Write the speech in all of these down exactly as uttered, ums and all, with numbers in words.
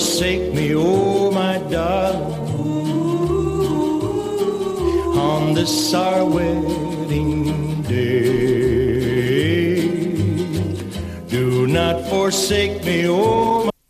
forsake me, oh my darling, on this our wedding day. Do not forsake me, oh my...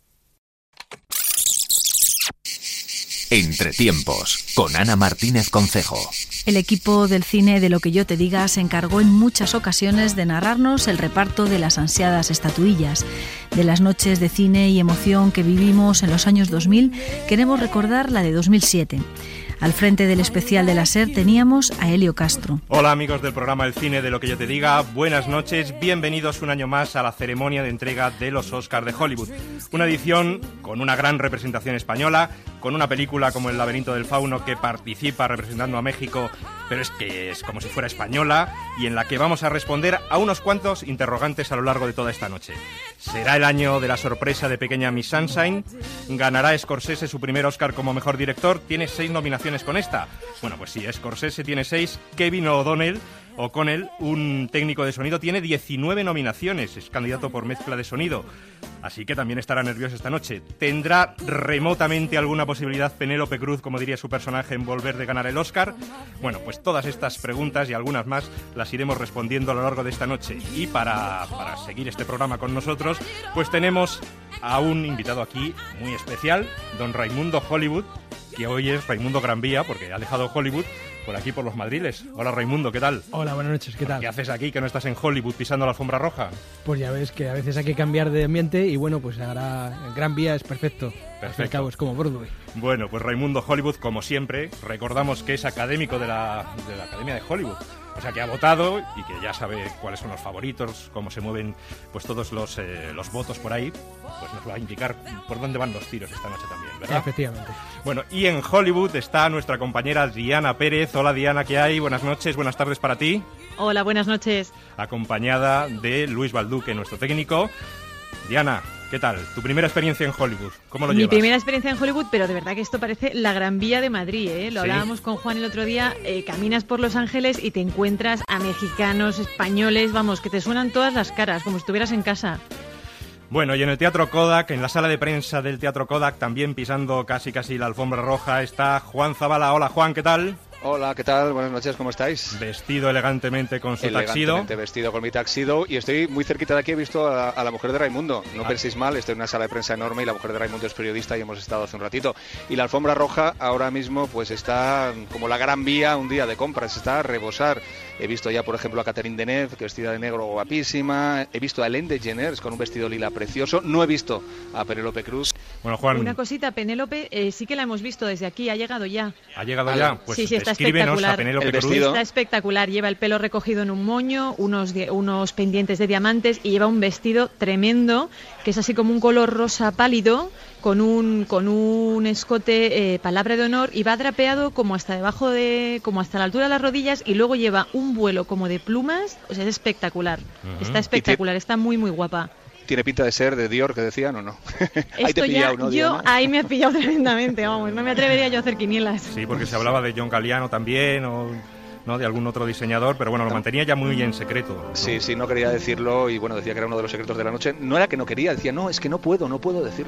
Entretiempos, con Ana Martínez Concejo. El equipo del cine de Lo que yo te diga se encargó en muchas ocasiones de narrarnos el reparto de las ansiadas estatuillas. De las noches de cine y emoción que vivimos en los años dos mil, queremos recordar la de dos mil siete. Al frente del especial de la SER teníamos a Helio Castro. Hola amigos del programa El Cine de Lo que yo te diga, buenas noches, bienvenidos un año más a la ceremonia de entrega de los Oscars de Hollywood. Una edición con una gran representación española, con una película como El laberinto del fauno que participa representando a México, pero es que es como si fuera española, y en la que vamos a responder a unos cuantos interrogantes a lo largo de toda esta noche. ¿Será el año de la sorpresa de Pequeña Miss Sunshine? ¿Ganará Scorsese su primer Oscar como mejor director? ¿Tiene seis nominaciones con esta? Bueno, pues sí, Scorsese tiene seis, Kevin O'Donnell, O'Connell, un técnico de sonido, tiene diecinueve nominaciones, es candidato por mezcla de sonido, así que también estará nervioso esta noche. ¿Tendrá remotamente alguna posibilidad Penélope Cruz, como diría su personaje, en volver de ganar el Oscar? Bueno, pues todas estas preguntas y algunas más las iremos respondiendo a lo largo de esta noche. Y para, para seguir este programa con nosotros, pues tenemos a un invitado aquí muy especial, don Raimundo Hollywood, que hoy es Raimundo Gran Vía, porque ha dejado Hollywood por aquí, por los Madriles. Hola Raimundo, ¿qué tal? Hola, buenas noches, ¿qué tal? ¿Qué haces aquí, que no estás en Hollywood pisando la alfombra roja? Pues ya ves que a veces hay que cambiar de ambiente y bueno, pues ahora Gran Vía es perfecto. Perfecto. Al cabo es como Broadway. Bueno, pues Raimundo Hollywood, como siempre, recordamos que es académico de la, de la Academia de Hollywood. O sea, que ha votado y que ya sabe cuáles son los favoritos, cómo se mueven pues todos los, eh, los votos por ahí. Pues nos va a indicar por dónde van los tiros esta noche también, ¿verdad? Efectivamente. Bueno, y en Hollywood está nuestra compañera Diana Pérez. Hola Diana, ¿qué hay? Buenas noches, buenas tardes para ti. Hola, buenas noches. Acompañada de Luis Balduque, nuestro técnico. Diana, ¿qué tal? ¿Tu primera experiencia en Hollywood? ¿Cómo lo Mi llevas? Mi primera experiencia en Hollywood, pero de verdad que esto parece la Gran Vía de Madrid, ¿eh? Lo ¿Sí? hablábamos con Juan el otro día, eh, caminas por Los Ángeles y te encuentras a mexicanos, españoles, vamos, que te suenan todas las caras, como si estuvieras en casa. Bueno, y en el Teatro Kodak, en la sala de prensa del Teatro Kodak, también pisando casi casi la alfombra roja, está Juan Zabala. Hola Juan, ¿qué tal? Hola, ¿qué tal? Buenas noches, ¿cómo estáis? Vestido elegantemente con su elegantemente taxido. vestido con mi taxido y estoy muy cerquita de aquí, he visto a, a la mujer de Raimundo. No ah. penséis mal, estoy en una sala de prensa enorme y la mujer de Raimundo es periodista y hemos estado hace un ratito. Y la alfombra roja ahora mismo pues está como la Gran Vía un día de compras, está a rebosar. He visto ya, por ejemplo, a Catherine Deneuve, que vestida de negro guapísima. He visto a Ellen DeGeneres con un vestido lila precioso. No he visto a Penélope Cruz. Bueno, Juan... Una cosita, Penélope, eh, sí que la hemos visto desde aquí, ha llegado ya. ¿Ha llegado ya? Pues sí, sí, está escríbenos espectacular. A Penélope el Cruz. vestido. Está espectacular, lleva el pelo recogido en un moño, unos, unos pendientes de diamantes y lleva un vestido tremendo, que es así como un color rosa pálido, con un con un escote, eh, palabra de honor, y va drapeado como hasta debajo de, como hasta la altura de las rodillas, y luego lleva un vuelo como de plumas, o sea, es espectacular, uh-huh. Está espectacular, está muy muy guapa. ¿Tiene pinta de ser de Dior, que decían, o no? Ahí te he pillado, ¿no, yo Diana? Ahí me ha pillado tremendamente, vamos, no me atrevería yo a hacer quinielas. Sí, porque se hablaba de John Galliano también, o... ¿no? De algún otro diseñador, pero bueno, lo mantenía ya muy en secreto, ¿no? Sí, sí, no quería decirlo y bueno, decía que era uno de los secretos de la noche. No era que no quería, decía, no, es que no puedo, no puedo decirlo.